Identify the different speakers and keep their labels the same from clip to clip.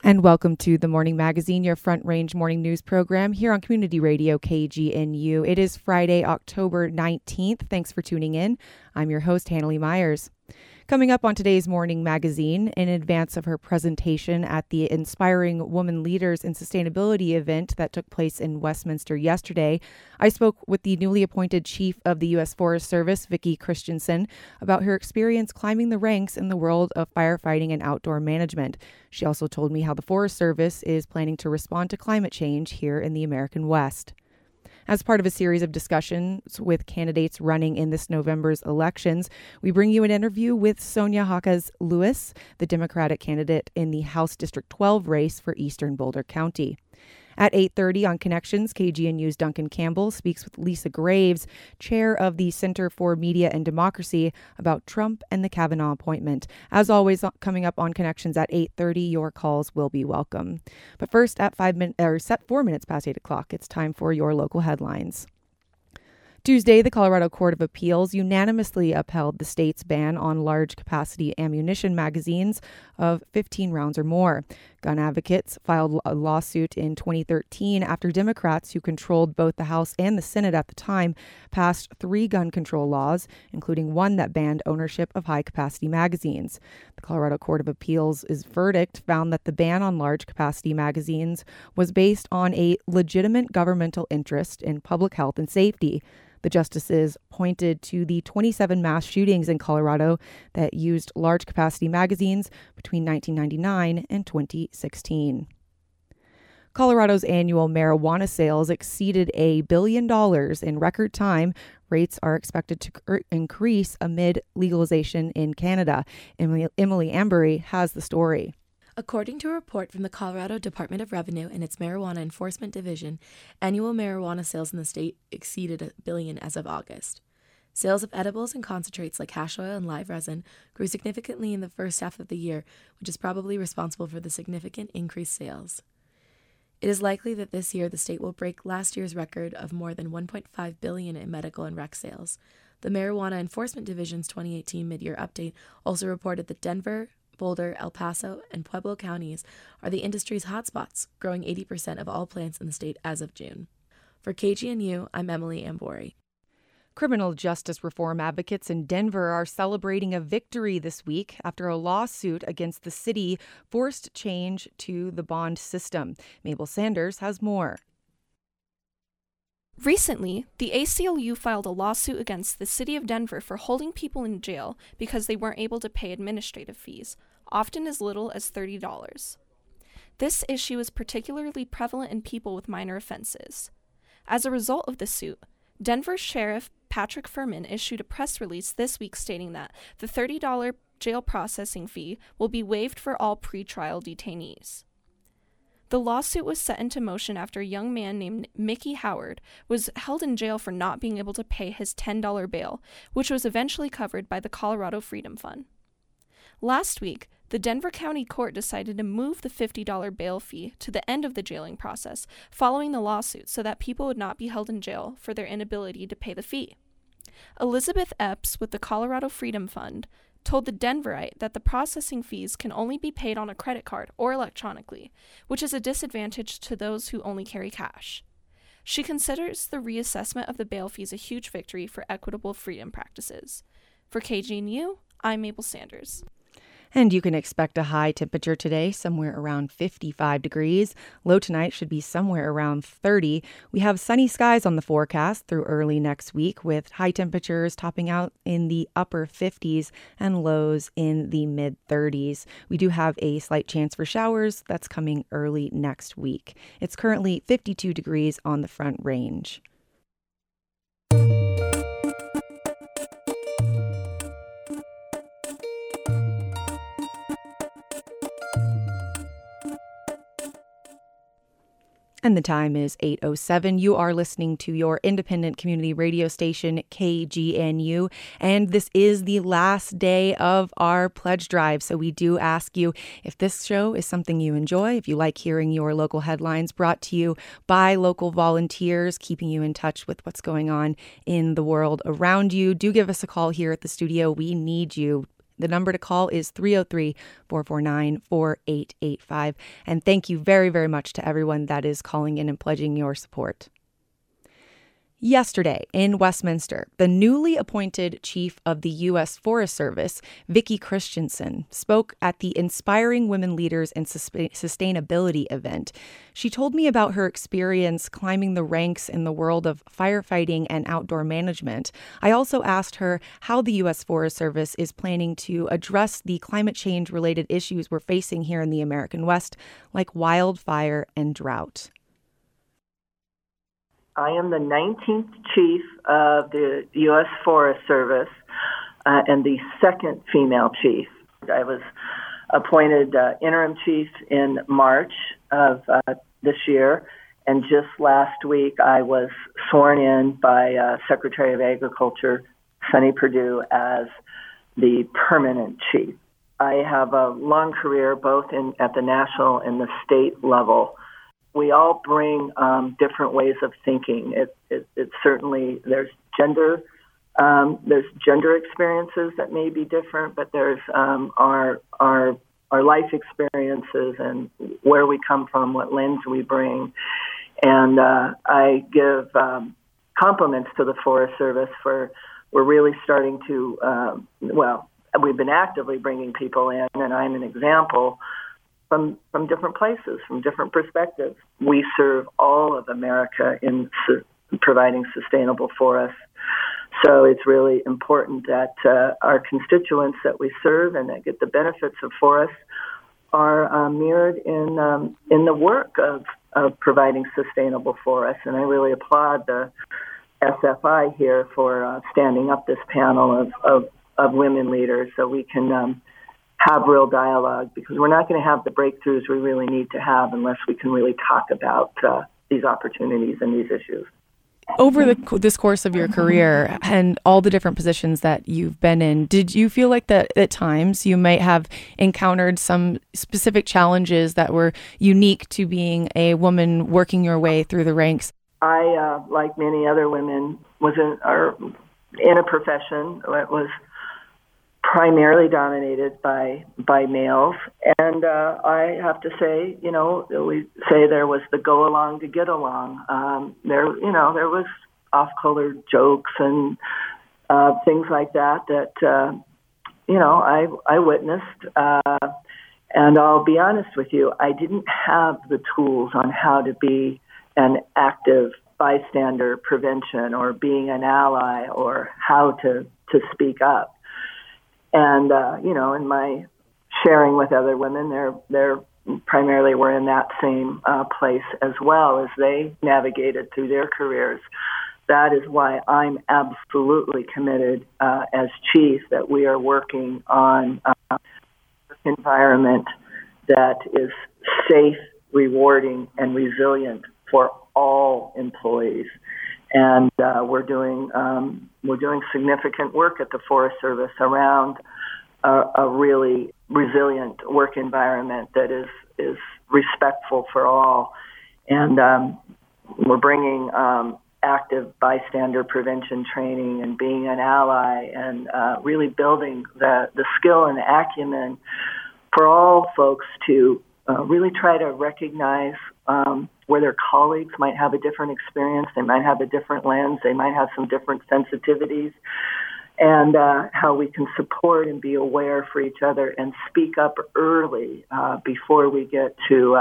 Speaker 1: And welcome to the Morning Magazine, your Front Range morning news program here on Community Radio KGNU. It is Friday, October 19th. Thanks for tuning in. I'm your host, Hannalie Myers. Coming up on today's Morning Magazine, in advance of her presentation at the Inspiring Women Leaders in Sustainability event that took place in Westminster yesterday, I spoke with the newly appointed Chief of the U.S. Forest Service, Vicki Christensen, about her experience climbing the ranks in the world of firefighting and outdoor management. She also told me how the Forest Service is planning to respond to climate change here in the American West. As part of a series of discussions with candidates running in this November's elections, we bring you an interview with Sonia Hawkes Lewis, the Democratic candidate in the House District 12 race for Eastern Boulder County. At 8:30 on Connections, KGNU's Duncan Campbell speaks with Lisa Graves, chair of the Center for Media and Democracy, about Trump and the Kavanaugh appointment. As always, coming up on Connections at 8:30, your calls will be welcome. But first, at 4 minutes past 8 o'clock, it's time for your local headlines. Tuesday, the Colorado Court of Appeals unanimously upheld the state's ban on large-capacity ammunition magazines of 15 rounds or more. Gun advocates filed a lawsuit in 2013 after Democrats, who controlled both the House and the Senate at the time, passed 3 gun control laws, including one that banned ownership of high-capacity magazines. The Colorado Court of Appeals' verdict found that the ban on large-capacity magazines was based on a legitimate governmental interest in public health and safety. The justices pointed to the 27 mass shootings in Colorado that used large-capacity magazines between 1999 and 2016. Colorado's annual marijuana sales exceeded $1 billion in record time. Rates are expected to increase amid legalization in Canada. Emily Ambury has the story.
Speaker 2: According to a report from the Colorado Department of Revenue and its Marijuana Enforcement Division, annual marijuana sales in the state exceeded $1 billion as of August. Sales of edibles and concentrates like hash oil and live resin grew significantly in the first half of the year, which is probably responsible for the significant increased sales. It is likely that this year the state will break last year's record of more than $1.5 billion in medical and rec sales. The Marijuana Enforcement Division's 2018 mid-year update also reported that Denver, Boulder, El Paso, and Pueblo counties are the industry's hotspots, growing 80% of all plants in the state as of June. For KGNU, I'm Emily Ambury.
Speaker 1: Criminal justice reform advocates in Denver are celebrating a victory this week after a lawsuit against the city forced change to the bond system. Mabel Sanders has more.
Speaker 3: Recently, the ACLU filed a lawsuit against the city of Denver for holding people in jail because they weren't able to pay administrative fees, often as little as $30. This issue is particularly prevalent in people with minor offenses. As a result of the suit, Denver Sheriff Patrick Furman issued a press release this week stating that the $30 jail processing fee will be waived for all pretrial detainees. The lawsuit was set into motion after a young man named Mickey Howard was held in jail for not being able to pay his $10 bail, which was eventually covered by the Colorado Freedom Fund. Last week, the Denver County Court decided to move the $50 bail fee to the end of the jailing process following the lawsuit so that people would not be held in jail for their inability to pay the fee. Elizabeth Epps with the Colorado Freedom Fund told the Denverite that the processing fees can only be paid on a credit card or electronically, which is a disadvantage to those who only carry cash. She considers the reassessment of the bail fees a huge victory for equitable freedom practices. For KGNU, I'm Mabel Sanders.
Speaker 1: And you can expect a high temperature today, somewhere around 55 degrees. Low tonight should be somewhere around 30. We have sunny skies on the forecast through early next week, with high temperatures topping out in the upper 50s and lows in the mid 30s. We do have a slight chance for showers that's coming early next week. It's currently 52 degrees on the Front Range. And the time is 8:07. You are listening to your independent community radio station, KGNU, and this is the last day of our pledge drive. So we do ask you, if this show is something you enjoy, if you like hearing your local headlines brought to you by local volunteers, keeping you in touch with what's going on in the world around you, do give us a call here at the studio. We need you. The number to call is 303-449-4885. And thank you very, very much to everyone that is calling in and pledging your support. Yesterday in Westminster, the newly appointed chief of the U.S. Forest Service, Vicki Christensen, spoke at the Inspiring Women Leaders in Sustainability event. She told me about her experience climbing the ranks in the world of firefighting and outdoor management. I also asked her how the U.S. Forest Service is planning to address the climate change-related issues we're facing here in the American West, like wildfire and drought.
Speaker 4: I am the 19th chief of the U.S. Forest Service and the second female chief. I was appointed interim chief in March of this year, and just last week I was sworn in by Secretary of Agriculture Sonny Perdue as the permanent chief. I have a long career both at the national and the state level. We all bring different ways of thinking. It certainly there's gender experiences that may be different, but there's our life experiences and where we come from, what lens we bring. And I give compliments to the Forest Service for we're really starting to we've been actively bringing people in, and I'm an example. From different places, from different perspectives. We serve all of America in providing sustainable forests. So it's really important that our constituents that we serve and that get the benefits of forests are mirrored in the work of providing sustainable forests. And I really applaud the SFI here for standing up this panel of women leaders so we can have real dialogue, because we're not going to have the breakthroughs we really need to have unless we can really talk about these opportunities and these issues.
Speaker 1: Over this course of your career and all the different positions that you've been in, did you feel like that at times you might have encountered some specific challenges that were unique to being a woman working your way through the ranks?
Speaker 4: I, like many other women, was in a profession that was primarily dominated by males, and I have to say, we say there was the go along to get along. There was off-color jokes and things like that I witnessed. And I'll be honest with you, I didn't have the tools on how to be an active bystander prevention or being an ally or how to speak up. And, in my sharing with other women, they're primarily were in that same place as well as they navigated through their careers. That is why I'm absolutely committed as chief that we are working on an environment that is safe, rewarding, and resilient for all employees. And we're doing significant work at the Forest Service around a really resilient work environment that is respectful for all. And we're bringing active bystander prevention training and being an ally and really building the skill and acumen for all folks to really try to recognize where their colleagues might have a different experience, they might have a different lens, they might have some different sensitivities, and how we can support and be aware for each other and speak up early before we get to,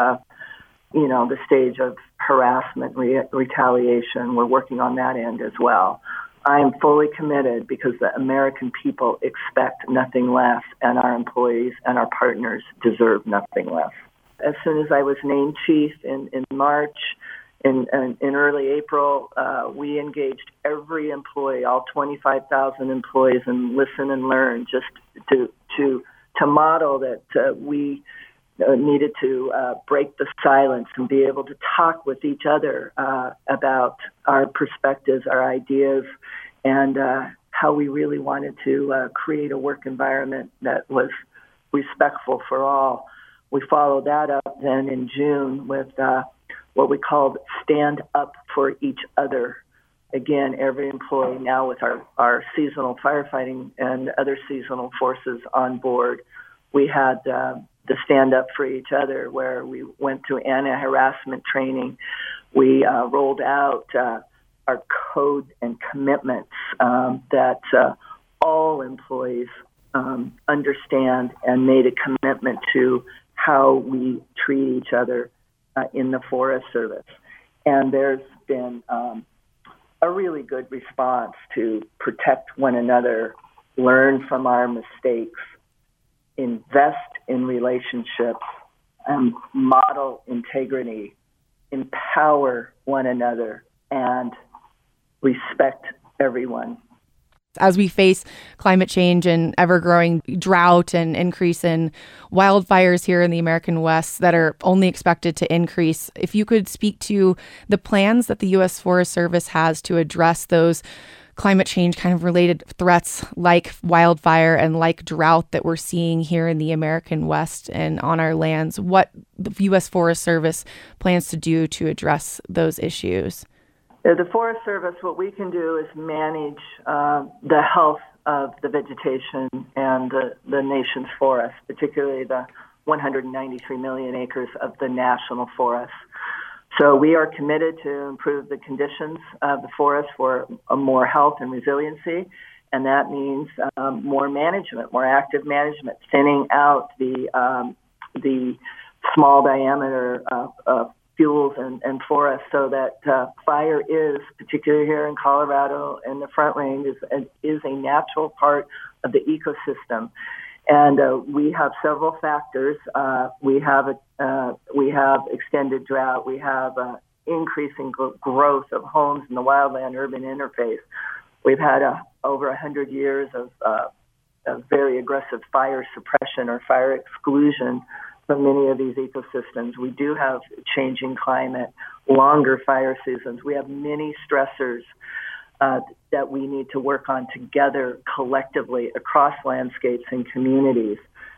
Speaker 4: the stage of harassment, retaliation. We're working on that end as well. I am fully committed because the American people expect nothing less, and our employees and our partners deserve nothing less. As soon as I was named chief in March, in early April, we engaged every employee, all 25,000 employees, and listen and learn, just to model that we needed to break the silence and be able to talk with each other about our perspectives, our ideas, and how we really wanted to create a work environment that was respectful for all. We followed that up then in June with what we called Stand Up for Each Other. again, every employee now with our seasonal firefighting and other seasonal forces on board, we had the stand up for each other, where we went through anti-harassment training. We rolled out our code and commitments that all employees understand, and made a commitment to how we treat each other in the Forest Service. And there's been a really good response to protect one another, learn from our mistakes, invest in relationships, model integrity, empower one another, and respect everyone.
Speaker 1: As we face climate change and ever-growing drought and increase in wildfires here in the American West that are only expected to increase, if you could speak to the plans that the U.S. Forest Service has to address those climate change kind of related threats like wildfire and like drought that we're seeing here in the American West and on our lands, what the U.S. Forest Service plans to do to address those issues.
Speaker 4: The Forest Service, what we can do is manage the health of the vegetation and the nation's forests, particularly the 193 million acres of the national forests. So we are committed to improve the conditions of the forest for more health and resiliency, and that means more management, more active management, thinning out the small diameter fuels and forests, so that fire is, particularly here in Colorado and the Front Range, is a natural part of the ecosystem. And we have several factors. We have extended drought. We have increasing growth of homes in the wildland-urban interface. We've had over 100 years of very aggressive fire suppression or fire exclusion from many of these ecosystems. We do have changing climate, longer fire seasons. We have many stressors that we need to work on together collectively across landscapes and communities.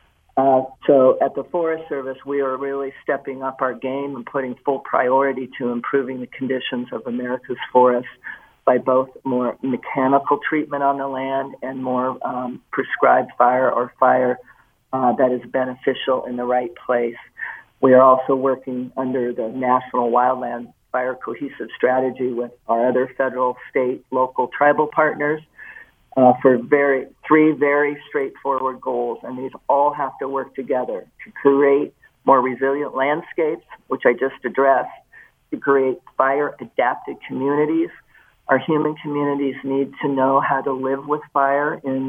Speaker 4: So at the Forest Service, we are really stepping up our game and putting full priority to improving the conditions of America's forests by both more mechanical treatment on the land and more prescribed fire or fire that is beneficial in the right place. We are also working under the National Wildland Fire Cohesive Strategy with our other federal, state, local, tribal partners for three very straightforward goals, and these all have to work together to create more resilient landscapes, which I just addressed, to create fire-adapted communities. Our human communities need to know how to live with fire in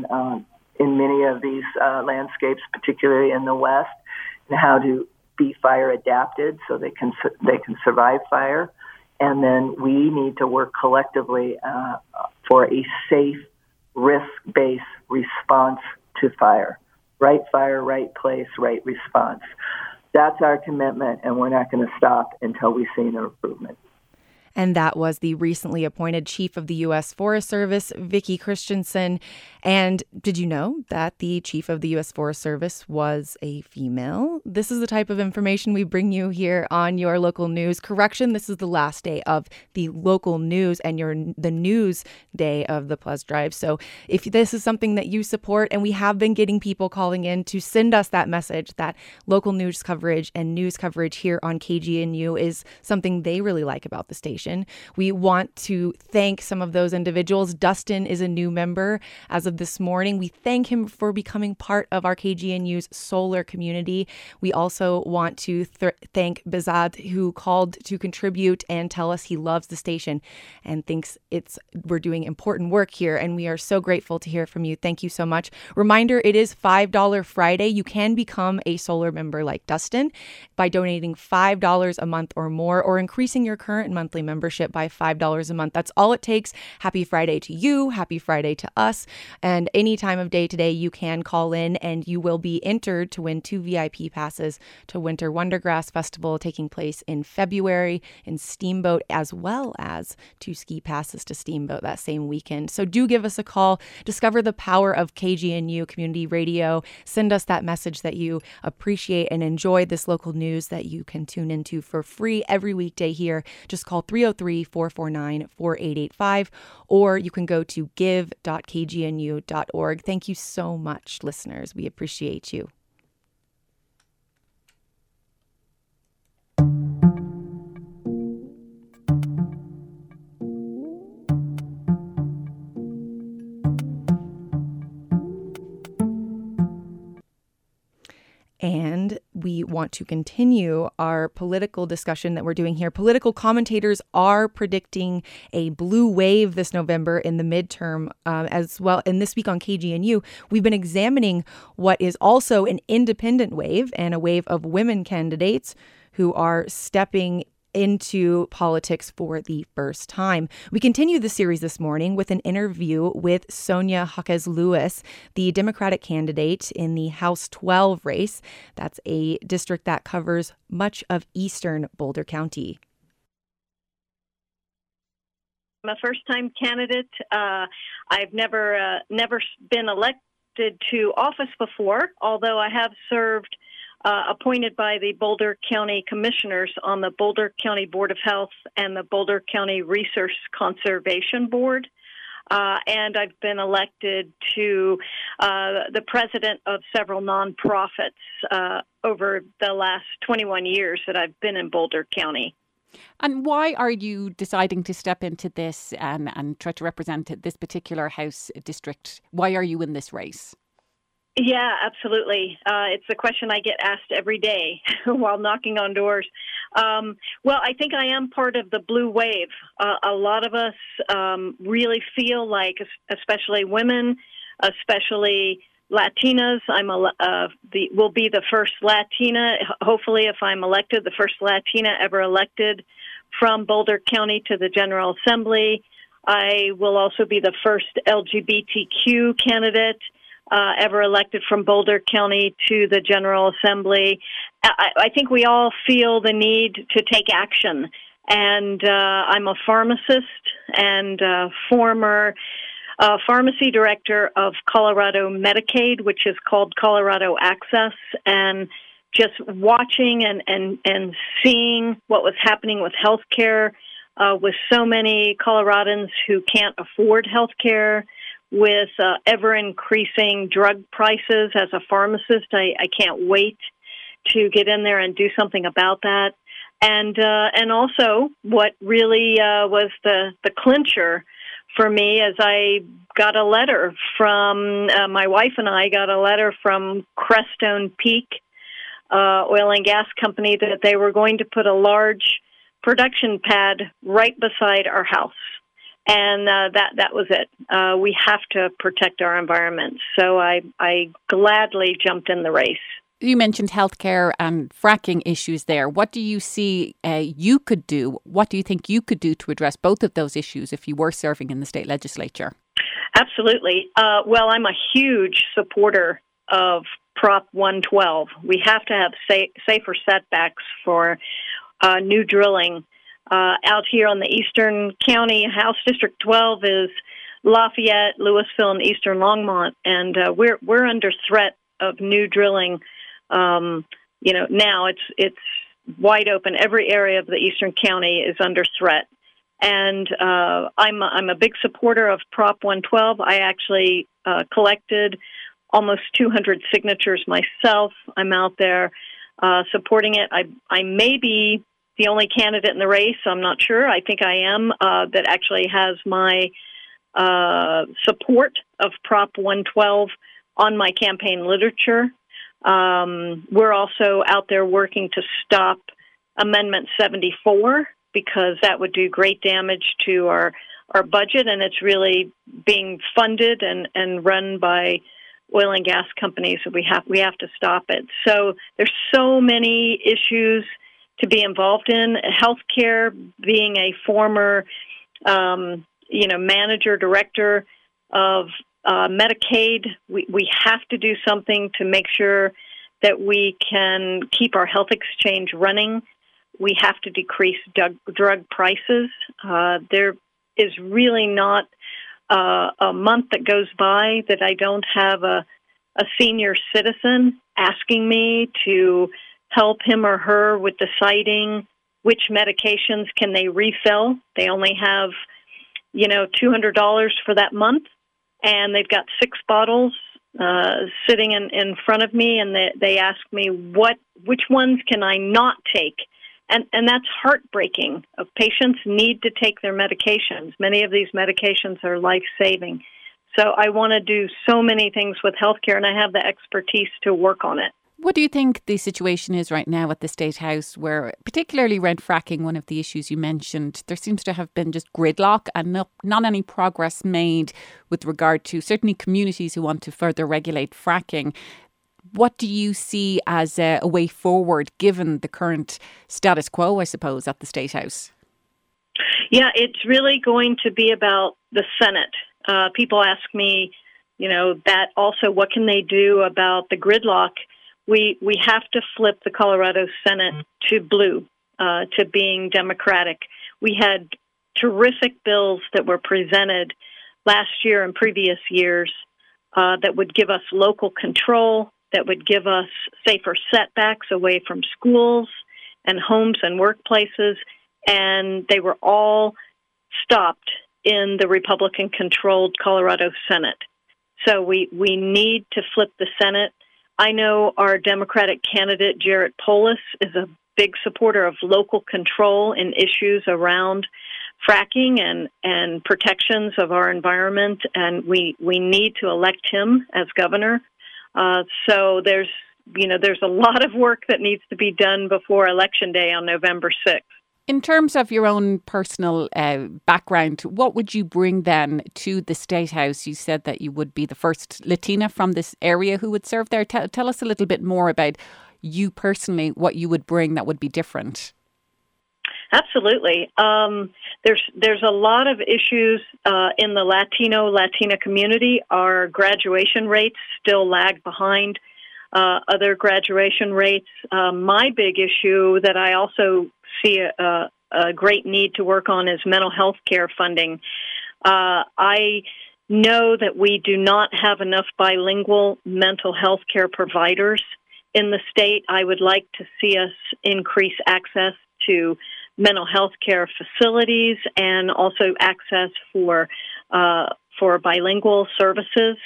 Speaker 4: many of these landscapes, particularly in the West, and how to be fire adapted so they can survive fire. And then we need to work collectively for a safe, risk-based response to fire. Right fire, right place, right response. That's our commitment, and we're not going to stop until we see an improvement.
Speaker 1: And that was the recently appointed Chief of the U.S. Forest Service, Vicki Christensen. And did you know that the Chief of the U.S. Forest Service was a female? This is the type of information we bring you here on your local news. Correction, this is the last day of the local news and the news day of the Pledge Drive. So if this is something that you support, and we have been getting people calling in to send us that message that local news coverage and news coverage here on KGNU is something they really like about the station. We want to thank some of those individuals. Dustin is a new member as of this morning. We thank him for becoming part of our KGNU's solar community. We also want to thank Bazad, who called to contribute and tell us he loves the station and thinks we're doing important work here. And we are so grateful to hear from you. Thank you so much. Reminder, it is $5 Friday. You can become a solar member like Dustin by donating $5 a month or more, or increasing your current monthly membership by $5 a month. That's all it takes. Happy Friday to you. Happy Friday to us. And any time of day today, you can call in and you will be entered to win 2 VIP passes to Winter Wondergrass Festival taking place in February in Steamboat, as well as 2 ski passes to Steamboat that same weekend. So do give us a call. Discover the power of KGNU Community Radio. Send us that message that you appreciate and enjoy this local news that you can tune into for free every weekday here. Just call 303-449-4885, or you can go to give.kgnu.org. Thank you so much, listeners. We appreciate you. And we want to continue our political discussion that we're doing here. Political commentators are predicting a blue wave this November in the midterm as well. And this week on KGNU, we've been examining what is also an independent wave and a wave of women candidates who are stepping into politics for the first time. We continue the series this morning with an interview with Sonia Jaquez Lewis, the Democratic candidate in the House 12 race. That's a district that covers much of eastern Boulder County.
Speaker 5: I'm a first-time candidate. I've never been elected to office before, although I have served appointed by the Boulder County Commissioners on the Boulder County Board of Health and the Boulder County Resource Conservation Board. And I've been elected to the president of several nonprofits over the last 21 years that I've been in Boulder County.
Speaker 6: And why are you deciding to step into this and try to represent this particular House district? Why are you in this race?
Speaker 5: Yeah, absolutely. It's a question I get asked every day while knocking on doors. Well, I think I am part of the blue wave. A lot of us really feel like, especially women, especially Latinas. Will be the first Latina, hopefully, if I'm elected, the first Latina ever elected from Boulder County to the General Assembly. I will also be the first LGBTQ candidate ever elected from Boulder County to the General Assembly. I think we all feel the need to take action. And I'm a pharmacist and former pharmacy director of Colorado Medicaid, which is called Colorado Access, and just watching and seeing what was happening with healthcare, with so many Coloradans who can't afford healthcare, with ever-increasing drug prices. As a pharmacist, I can't wait to get in there and do something about that. And also what really was the clincher for me is I got a letter from, my wife and I got a letter from Crestone Peak Oil and Gas Company that they were going to put a large production pad right beside our house. And that was it. We have to protect our environment. So I gladly jumped in the race.
Speaker 6: You mentioned healthcare and fracking issues there. What do you see you could do? What do you think you could do to address both of those issues if you were serving in the state legislature? Absolutely.
Speaker 5: Well, I'm a huge supporter of Prop 112. We have to have safer setbacks for new drilling. Out here on the Eastern County, House District 12 is Lafayette, Louisville, and Eastern Longmont, and we're under threat of new drilling. Now it's wide open. Every area of the Eastern County is under threat, and I'm a big supporter of Prop 112. I actually collected almost 200 signatures myself. I'm out there supporting it. I may be the only candidate in the race, I'm not sure. I think I am, that actually has my support of Prop 112 on my campaign literature. We're also out there working to stop Amendment 74 because that would do great damage to our budget, and it's really being funded and run by oil and gas companies. So we have to stop it. So there's so many issues to be involved in. Healthcare, being a former, manager, director of Medicaid, we have to do something to make sure that we can keep our health exchange running. We have to decrease drug prices. There is really not a month that goes by that I don't have a senior citizen asking me to help him or her with deciding which medications can they refill. They only have, $200 for that month, and they've got 6 bottles sitting in front of me, and they ask me which ones can I not take. And that's heartbreaking. Patients need to take their medications. Many of these medications are life-saving. So I want to do so many things with healthcare, and I have the expertise to work on it.
Speaker 6: What do you think the situation is right now at the State House, where, particularly around fracking, one of the issues you mentioned, there seems to have been just gridlock and not any progress made with regard to certainly communities who want to further regulate fracking. What do you see as a way forward, given the current status quo, I suppose, at the State House?
Speaker 5: Yeah, it's really going to be about the Senate. People ask me, that also, what can they do about the gridlock? We have to flip the Colorado Senate to blue, to being Democratic. We had terrific bills that were presented last year and previous years that would give us local control, that would give us safer setbacks away from schools and homes and workplaces, and they were all stopped in the Republican-controlled Colorado Senate. So we need to flip the Senate. I know our Democratic candidate, Jarrett Polis, is a big supporter of local control in issues around fracking and protections of our environment, and we need to elect him as governor. So there's a lot of work that needs to be done before Election Day on November 6th.
Speaker 6: In terms of your own personal background, what would you bring then to the State House? You said that you would be the first Latina from this area who would serve there. Tell us a little bit more about you personally, what you would bring that would be different.
Speaker 5: Absolutely. There's a lot of issues in the Latina community. Our graduation rates still lag behind other graduation rates. My big issue that I also see a great need to work on is mental health care funding. I know that we do not have enough bilingual mental health care providers in the state. I would like to see us increase access to mental health care facilities and also access for bilingual services.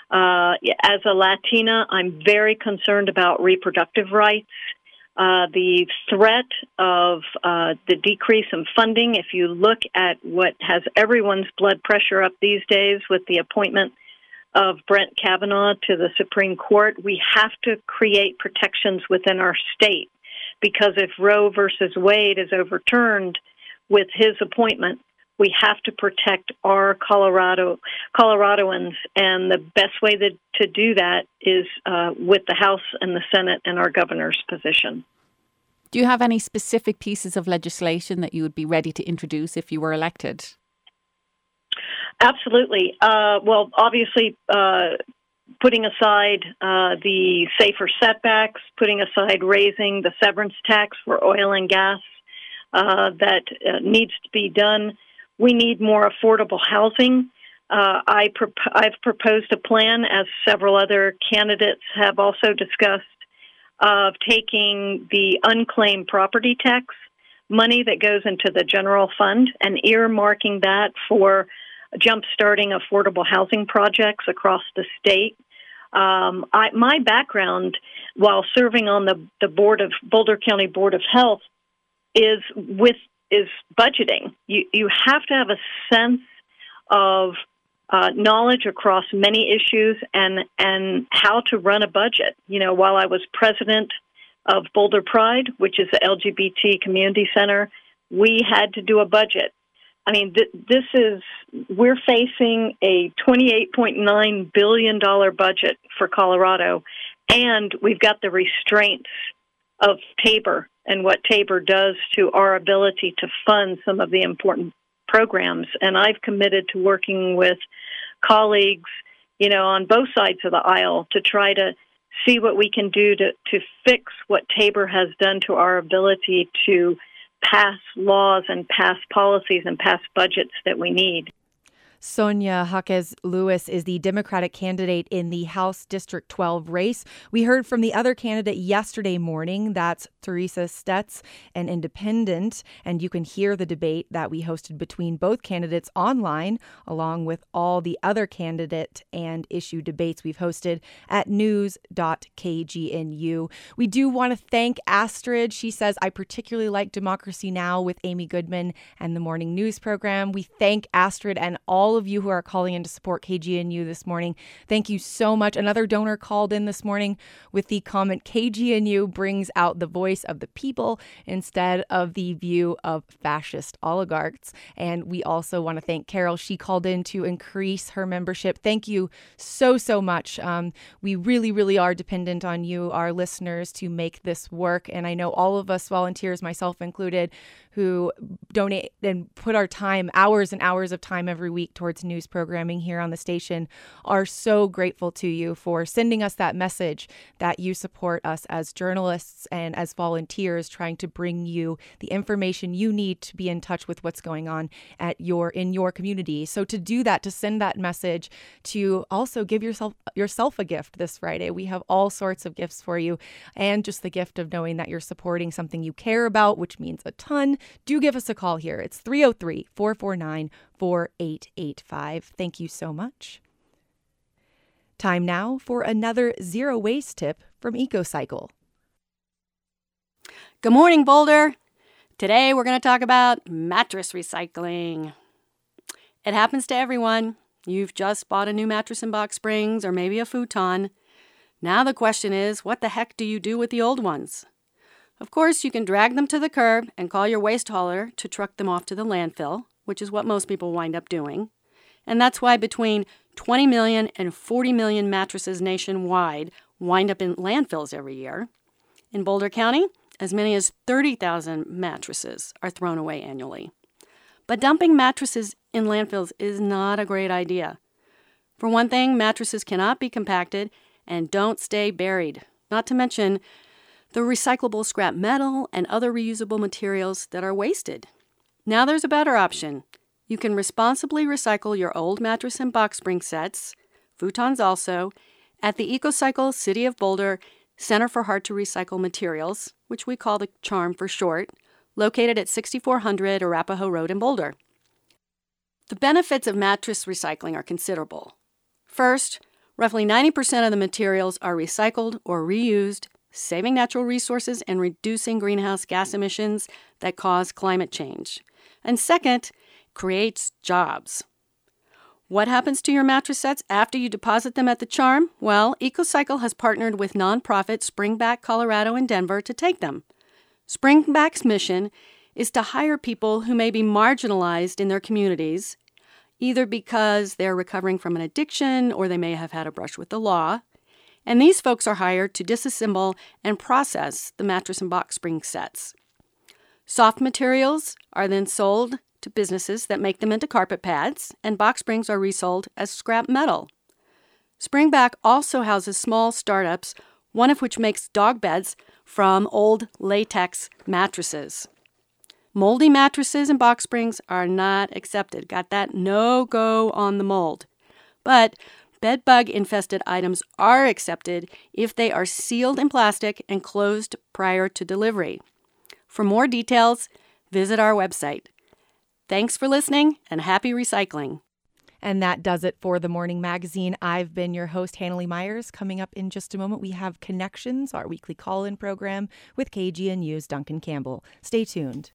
Speaker 5: As a Latina, I'm very concerned about reproductive rights. The threat of the decrease in funding, if you look at what has everyone's blood pressure up these days with the appointment of Brett Kavanaugh to the Supreme Court, we have to create protections within our state, because if Roe versus Wade is overturned with his appointment, we have to protect our Coloradoans, and the best way to do that is with the House and the Senate and our governor's position.
Speaker 6: Do you have any specific pieces of legislation that you would be ready to introduce if you were elected?
Speaker 5: Absolutely. Well, obviously, putting aside the safer setbacks, putting aside raising the severance tax for oil and gas that needs to be done. We need more affordable housing. I've proposed a plan, as several other candidates have also discussed, of taking the unclaimed property tax money that goes into the general fund and earmarking that for jump-starting affordable housing projects across the state. My background, while serving on the board of Boulder County Board of Health, is budgeting. You have to have a sense of knowledge across many issues and how to run a budget. While I was president of Boulder Pride, which is the LGBT community center, we had to do a budget. I mean, we're facing a $28.9 billion budget for Colorado, and we've got the restraints of Tabor and what Tabor does to our ability to fund some of the important programs. And I've committed to working with colleagues, on both sides of the aisle to try to see what we can do to fix what Tabor has done to our ability to pass laws and pass policies and pass budgets that we need.
Speaker 1: Sonia Jaquez Lewis is the Democratic candidate in the House District 12 race. We heard from the other candidate yesterday morning. That's Teresa Stetz, an independent, and you can hear the debate that we hosted between both candidates online, along with all the other candidate and issue debates we've hosted at news.kgnu. We do want to thank Astrid. She says, I particularly like Democracy Now! With Amy Goodman and the morning news program. We thank Astrid and all of you who are calling in to support KGNU this morning. Thank you so much. Another donor called in this morning with the comment, KGNU brings out the voice of the people instead of the view of fascist oligarchs. And we also want to thank Carol. She called in to increase her membership. Thank you so much. We really are dependent on you, our listeners, to make this work. And I know all of us volunteers, myself included, who donate and put our time, hours and hours of time every week towards news programming here on the station, are so grateful to you for sending us that message that you support us as journalists and as volunteers trying to bring you the information you need to be in touch with what's going on in your community. So to do that, to send that message, to also give yourself a gift this Friday. We have all sorts of gifts for you, and just the gift of knowing that you're supporting something you care about, which means a ton. Do give us a call here. It's 303-449-4885. Thank you so much. Time now for another zero waste tip from EcoCycle.
Speaker 7: Good morning, Boulder. Today we're going to talk about mattress recycling. It happens to everyone. You've just bought a new mattress in Box Springs or maybe a futon. Now the question is, what the heck do you do with the old ones? Of course, you can drag them to the curb and call your waste hauler to truck them off to the landfill, which is what most people wind up doing. And that's why between 20 million and 40 million mattresses nationwide wind up in landfills every year. In Boulder County, as many as 30,000 mattresses are thrown away annually. But dumping mattresses in landfills is not a great idea. For one thing, mattresses cannot be compacted and don't stay buried, not to mention the recyclable scrap metal and other reusable materials that are wasted. Now there's a better option. You can responsibly recycle your old mattress and box spring sets, futons also, at the EcoCycle City of Boulder Center for Hard-to-Recycle Materials, which we call the CHARM for short, located at 6400 Arapahoe Road in Boulder. The benefits of mattress recycling are considerable. First, roughly 90% of the materials are recycled or reused, saving natural resources and reducing greenhouse gas emissions that cause climate change. And second, creates jobs. What happens to your mattress sets after you deposit them at the CHARM? Well, EcoCycle has partnered with nonprofit Springback Colorado in Denver to take them. Springback's mission is to hire people who may be marginalized in their communities, either because they're recovering from an addiction or they may have had a brush with the law. And these folks are hired to disassemble and process the mattress and box spring sets. Soft materials are then sold to businesses that make them into carpet pads, and box springs are resold as scrap metal. Springback also houses small startups, one of which makes dog beds from old latex mattresses. Moldy mattresses and box springs are not accepted. Got that? No go on the mold. But bed bug infested items are accepted if they are sealed in plastic and closed prior to delivery. For more details, visit our website. Thanks for listening and happy recycling.
Speaker 1: And that does it for the Morning Magazine. I've been your host, Hannalee Myers. Coming up in just a moment, we have Connections, our weekly call-in program with KGNU's Duncan Campbell. Stay tuned.